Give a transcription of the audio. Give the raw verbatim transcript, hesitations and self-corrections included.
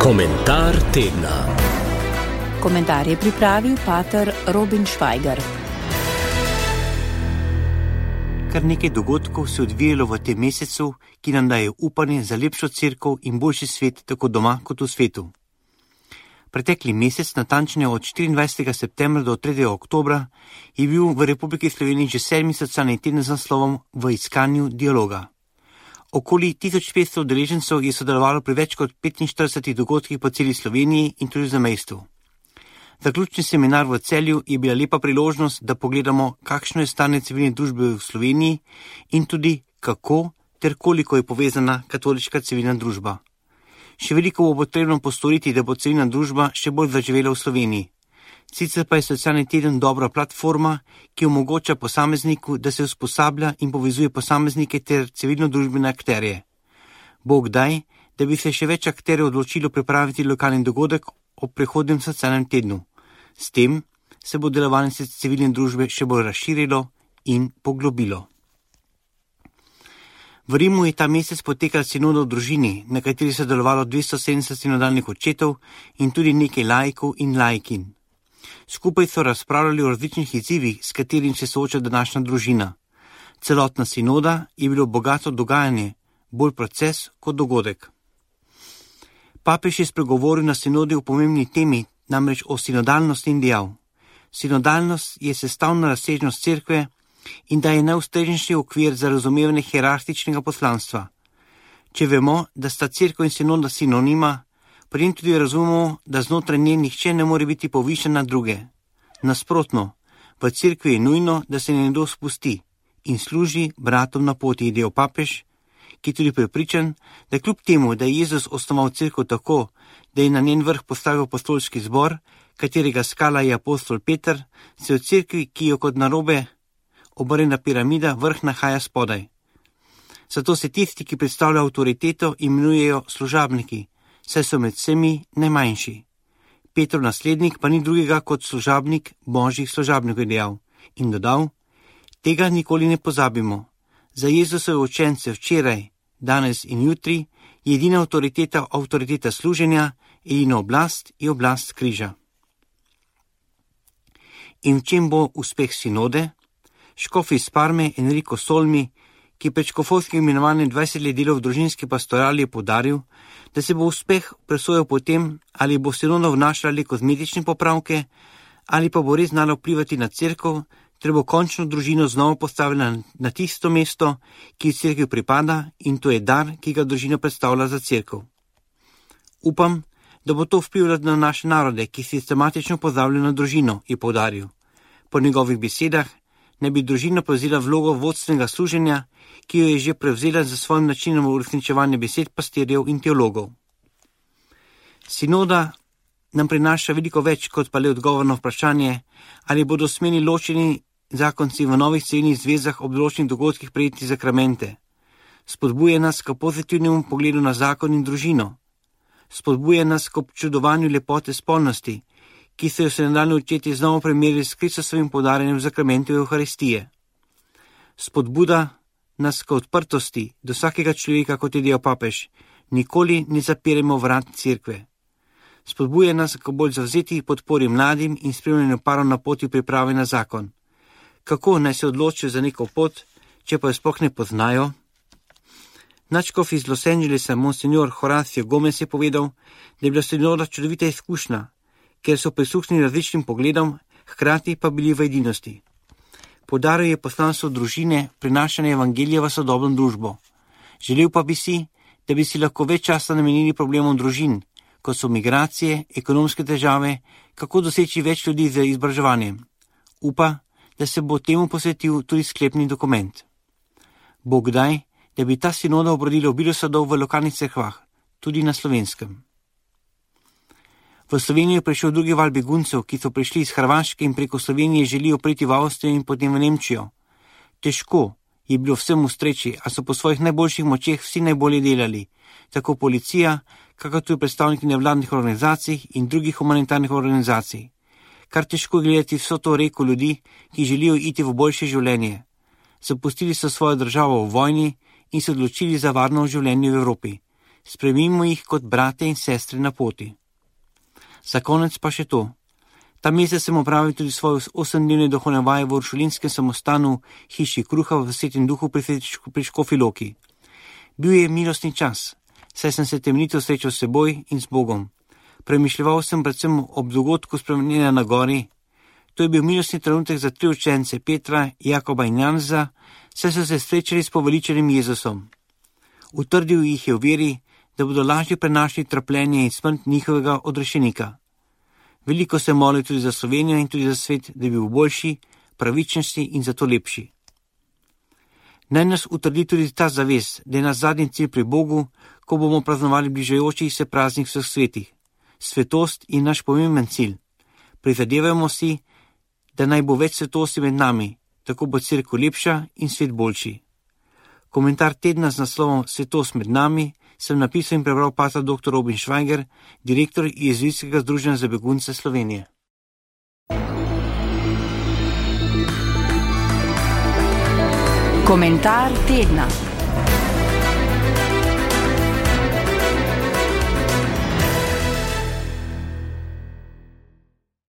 Komentar tedna. Komentar je pripravil pater Robin Švajgar. Kar nekaj dogodkov se odvijalo v tem mesecu, ki nam daje upanje za lepšo cerkev in boljši svet tako doma kot v svetu. Pretekli mesec, natančneje od štiriindvajsetega septembra do tretjega oktobra, je bil v Republiki Sloveniji že sedmi socialni teden z naslovom V iskanju dialoga. Okoli tisoč petsto udeležencev je sodelovalo pri več kot petinštiridesetih dogodkih po celi Sloveniji in tudi v zamejstvu. Zaključni seminar v Celju je bila lepa priložnost, da pogledamo, kakšno je stanje civilne družbe v Sloveniji in tudi kako ter koliko je povezana katoliška civilna družba. Še veliko bo potrebno postoriti, da bo civilna družba še bolj zaživela v Sloveniji. Sicer pa je socialni teden dobra platforma, ki omogoča posamezniku, da se usposablja in povezuje posameznike ter civilno-družbene akterje. Bog daj, da bi se še več akterjev odločilo pripraviti lokalni dogodek ob prihodnjem socialnem tednu. S tem se bo delovanje civilne družbe še bolj razširilo in poglobilo. V Rimu je ta mesec potekala sinoda v družini, na kateri se je sodelovalo dvesto sedemdeset sinodalnih očetov in tudi nekaj laikov in laikin. Skupaj so razpravljali o različnih izzivih, s katerim se sooča današnja družina. Celotna sinoda je bilo bogato dogajanje, bolj proces kot dogodek. Papež je spregovoril na sinodi o pomembni temi, namreč o sinodalnosti in dejal: Sinodalnost je sestavna razsežnost cerkve in da je najustreznejši okvir za razumevanje hierarhičnega poslanstva. Če vemo, da sta cerkev in sinoda sinonima, potem tudi razumemo, da znotraj nje nihče ne more biti povišen na druge. Nasprotno, v cerkvi je nujno, da se nekdo spusti in služi bratom na poti, je dejal papež, ki je tudi prepričan, da kljub temu, da je Jezus osnoval cerkev tako, da je na njen vrh postavil apostolski zbor, katerega skala je apostol Peter, se v cerkvi, ki jo kot narobe obrnjena piramida, vrh nahaja spodaj. Zato se tisti, ki predstavljajo avtoriteto, imenujejo služabniki, saj so med vsemi najmanjši. Petrov naslednik pa ni drugega kot služabnik božjih služabnikov, je dejal in dodal: Tega nikoli ne pozabimo. Za Jezusove učence včeraj, danes in jutri je edina avtoriteta avtoriteta služenja, edina oblast je oblast križa. In v čem bo uspeh sinode? Škof iz Parme Enrico Solmi, ki pred škofovskim imenovanjem dvajset let delal v družinski pastorali, je poudaril, da se bo uspeh presojal po tem, ali bo sinoda vnašala le kozmetične popravke, ali pa bo res znala vplivati na cerkev, ter bo končno družino znova postavila na tisto mesto, ki v cerkev pripada, in to je dar, ki ga družina predstavlja za cerkev. Upam, da bo to vplivalo na naše narode, ki sistematično pozabljajo na družino, je poudaril. Po njegovih besedah ne bi družina prevzela vlogo vodstvenega služenja, ki jo je že prevzela za svojim načinom uresničevanja besed pastirjev in teologov. Sinoda nam prinaša veliko več kot pa le odgovor na vprašanje, ali bodo smeli ločeni zakonci v novih civilnih zvezah ob določenih dogodkih prejeti zakramente. Spodbuja nas k pozitivnemu pogledu na zakon in družino. Spodbuja nas k občudovanju lepote spolnosti, ki so jo sinodalni očetje znova primerjali s Kristusovim poudarjanjem v zakramentu Evharistije. Spodbuda nas k odprtosti do vsakega človeka, kot je dejal papež, nikoli ne zapiremo vrat cerkve. Spodbuja nas k bolj zavzeti podpori mladim in spremljanju parov na poti priprave na zakon. Kako naj se odločijo za neko pot, če pa jo sploh ne poznajo? Nadškof iz Los Angelesa, monsignor Horacio Gomez, je povedal, da je bila sinoda čudovita izkušnja, ker so prisluhnili različnim pogledom, hkrati pa bili v edinosti. Poudaril je poslanstvo družine, prinašanje evangelija v sodobno družbo. Želel pa bi si, da bi si lahko več časa namenili problemom družin, kot so migracije, ekonomske težave, kako doseči več ljudi z izobraževanjem. Upa, da se bo temu posvetil tudi sklepni dokument. Bog daj, da bi ta sinoda obrodila obilo sadov v lokalnih cerkvah, tudi na Slovenskem. V Slovenijo je prišel drugi val beguncev, ki so prišli iz Hrvaške in preko Slovenije želijo priti v Avstrijo in potem v Nemčijo. Težko je bilo vsem ustreči, a so po svojih najboljših močeh vsi najbolje delali, tako policija, kakor tudi predstavniki nevladnih organizacij in drugih humanitarnih organizacij. Kar težko gledati vso to reko ljudi, ki želijo iti v boljše življenje. Zapustili so svojo državo v vojni in se odločili za varno življenje v Evropi. Sprejmimo jih kot brate in sestre na poti. Za konec pa še to. Ta mesec sem opravil tudi svoje osemdnevne duhovne vaje v uršulinskem samostanu hiši kruha v Svetem duhu pri Škofji Loki. Bil je milostni čas, saj sem se temeljito srečal s seboj in s Bogom. Premišljeval sem predvsem ob dogodku spremenjenja na gori. To je bil milostni trenutek za tri učence Petra, Jakoba in Janeza, saj so se srečali s poveličenim Jezusom. Utrdil jih je v veri, da bodo lažje prenašali trpljenje in smrt njihovega odrešenika. Veliko se moli tudi za Slovenijo in tudi za svet, da bi bil boljši, pravičnejši in zato lepši. Naj nas utrdi tudi ta zavez, da je naš zadnji cilj pri Bogu, ko bomo praznovali bližajoči se praznik vseh svetih. Svetost je naš pomemben cilj. Prizadevajmo si, da naj bo več svetosti med nami, tako bo cerkev lepša in svet boljši. Komentar tedna z naslovom Svetost med nami sem napisal in prebral pater doktor Robin Švajger, direktor Jezuitskega združenja za begunce Slovenije. Komentar tedna.